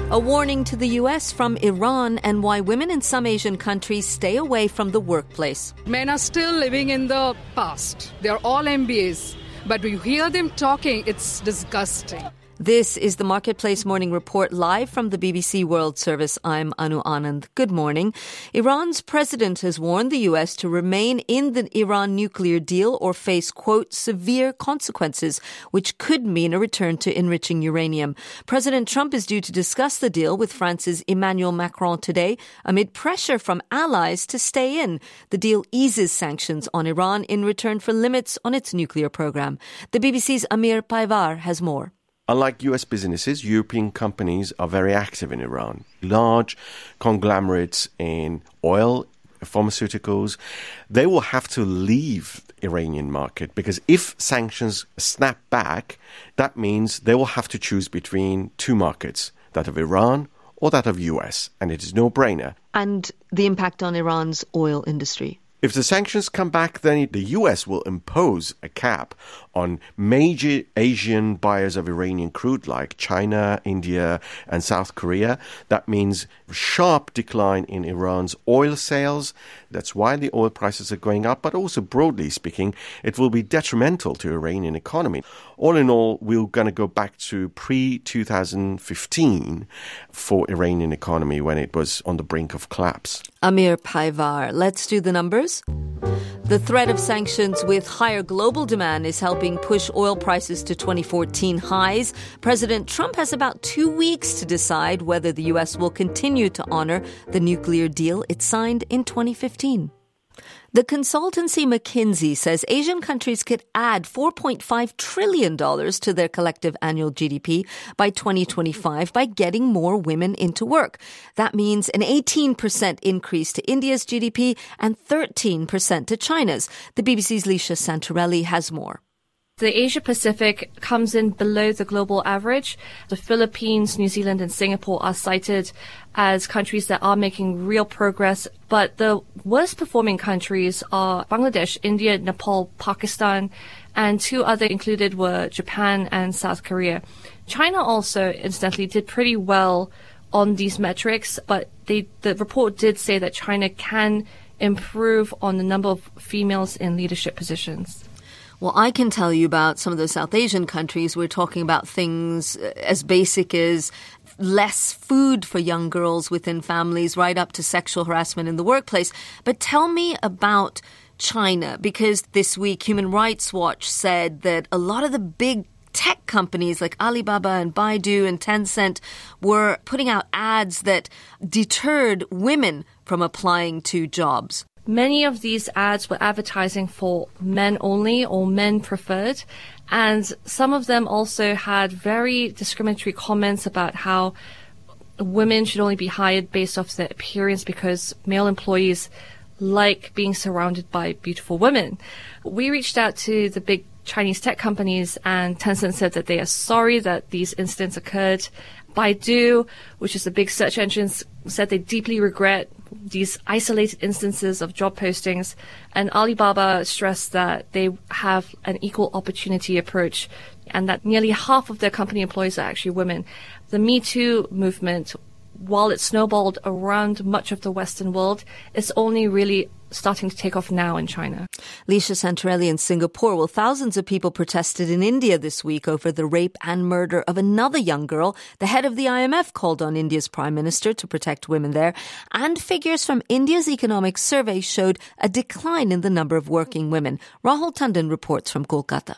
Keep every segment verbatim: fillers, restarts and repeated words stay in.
A warning to the U S from Iran and why women in some Asian countries stay away from the workplace. Men are still living in the past. They're all M B As. But when you hear them talking, it's disgusting. This is the Marketplace Morning Report live from the B B C World Service. I'm Anu Anand. Good morning. Iran's president has warned the U S to remain in the Iran nuclear deal or face, quote, severe consequences, which could mean a return to enriching uranium. President Trump is due to discuss the deal with France's Emmanuel Macron today amid pressure from allies to stay in. The deal eases sanctions on Iran in return for limits on its nuclear program. The B B C's Amir Paivar has more. Unlike U S businesses, European companies are very active in Iran. Large conglomerates in oil, pharmaceuticals, they will have to leave the Iranian market because if sanctions snap back, that means they will have to choose between two markets, that of Iran or that of U S, and it is no-brainer. And the impact on Iran's oil industry? If the sanctions come back, then the U S will impose a cap on major Asian buyers of Iranian crude like China, India, and South Korea. That means a sharp decline in Iran's oil sales. That's why the oil prices are going up, but also broadly speaking, it will be detrimental to the Iranian economy. All in all, we're going to go back to pre twenty fifteen for Iranian economy when it was on the brink of collapse. Amir Paivar. Let's do the numbers. The threat of sanctions with higher global demand is helping push oil prices to twenty fourteen highs. President Trump has about two weeks to decide whether the U S will continue to honor the nuclear deal it signed in twenty fifteen. The consultancy McKinsey says Asian countries could add four point five trillion dollars to their collective annual G D P by twenty twenty-five by getting more women into work. That means an eighteen percent increase to India's G D P and thirteen percent to China's. The B B C's Leisha Santorelli has more. The Asia-Pacific comes in below the global average. The Philippines, New Zealand, and Singapore are cited as countries that are making real progress. But the worst-performing countries are Bangladesh, India, Nepal, Pakistan, and two other included were Japan and South Korea. China also, incidentally, did pretty well on these metrics, but they, the report did say that China can improve on the number of females in leadership positions. Well, I can tell you about some of the South Asian countries. We're talking about things as basic as less food for young girls within families, right up to sexual harassment in the workplace. But tell me about China, because this week Human Rights Watch said that a lot of the big tech companies like Alibaba and Baidu and Tencent were putting out ads that deterred women from applying to jobs. Many of these ads were advertising for men only or men preferred, and some of them also had very discriminatory comments about how women should only be hired based off their appearance because male employees like being surrounded by beautiful women. We reached out to the big Chinese tech companies, and Tencent said that they are sorry that these incidents occurred. Baidu, which is a big search engine, said they deeply regret these isolated instances of job postings, and Alibaba stressed that they have an equal opportunity approach and that nearly half of their company employees are actually women. The Me Too movement, while it snowballed around much of the Western world, is only really starting to take off now in China. Leisha Santorelli in Singapore. Well, thousands of people protested in India this week over the rape and murder of another young girl. The head of the I M F called on India's Prime Minister to protect women there. And figures from India's economic survey showed a decline in the number of working women. Rahul Tandon reports from Kolkata.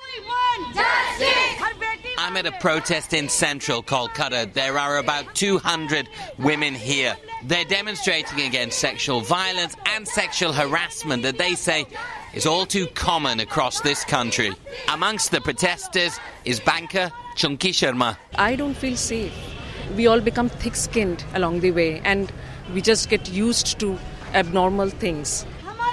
I'm at a protest in central Kolkata. There are about two hundred women here. They're demonstrating against sexual violence and sexual harassment that they say is all too common across this country. Amongst the protesters is banker Chunki Sharma. I don't feel safe. We all become thick-skinned along the way, and we just get used to abnormal things.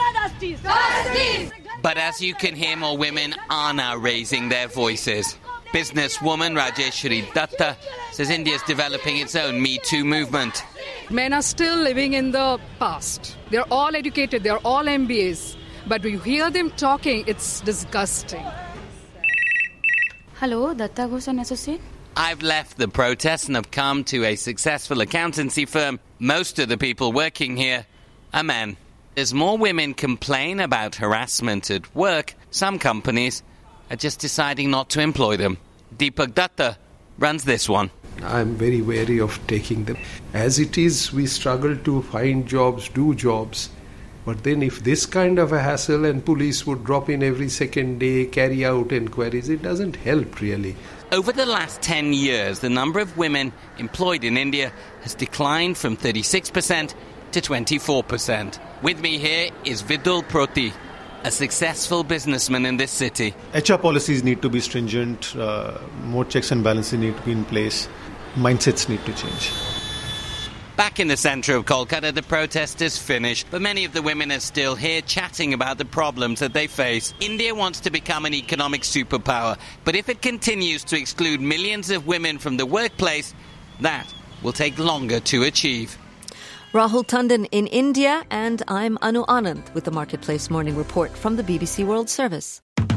But as you can hear, more women are now raising their voices. Businesswoman Rajeshwari Datta says India is developing its own Me Too movement. Men are still living in the past. They're all educated. They're all M B As. But when you hear them talking, it's disgusting. Hello, Datta Ghosh and Associate. I've left the protests and have come to a successful accountancy firm. Most of the people working here are men. As more women complain about harassment at work, some companies are just deciding not to employ them. Deepak Datta runs this one. I'm very wary of taking them. As it is, we struggle to find jobs, do jobs. But then if this kind of a hassle and police would drop in every second day, carry out inquiries, it doesn't help really. Over the last ten years, the number of women employed in India has declined from thirty-six percent to twenty-four percent. With me here is Vidul Proti, a successful businessman in this city. H R policies need to be stringent, uh, more checks and balances need to be in place, mindsets need to change. Back in the centre of Kolkata, the protest is finished, but many of the women are still here chatting about the problems that they face. India wants to become an economic superpower, but if it continues to exclude millions of women from the workplace, that will take longer to achieve. Rahul Tandon in India, and I'm Anu Anand with the Marketplace Morning Report from the B B C World Service.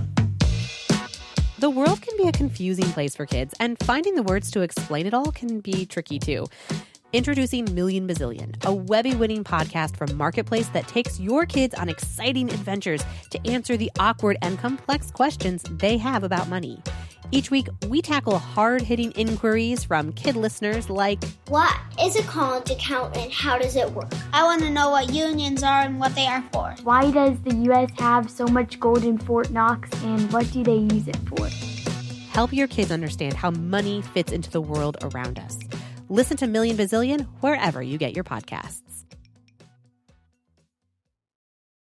The world can be a confusing place for kids, and finding the words to explain it all can be tricky too. Introducing Million Bazillion, a Webby-winning podcast from Marketplace that takes your kids on exciting adventures to answer the awkward and complex questions they have about money. Each week, we tackle hard-hitting inquiries from kid listeners like, what is a college account and how does it work? I want to know what unions are and what they are for. Why does the U S have so much gold in Fort Knox and what do they use it for? Help your kids understand how money fits into the world around us. Listen to Million Bazillion wherever you get your podcasts.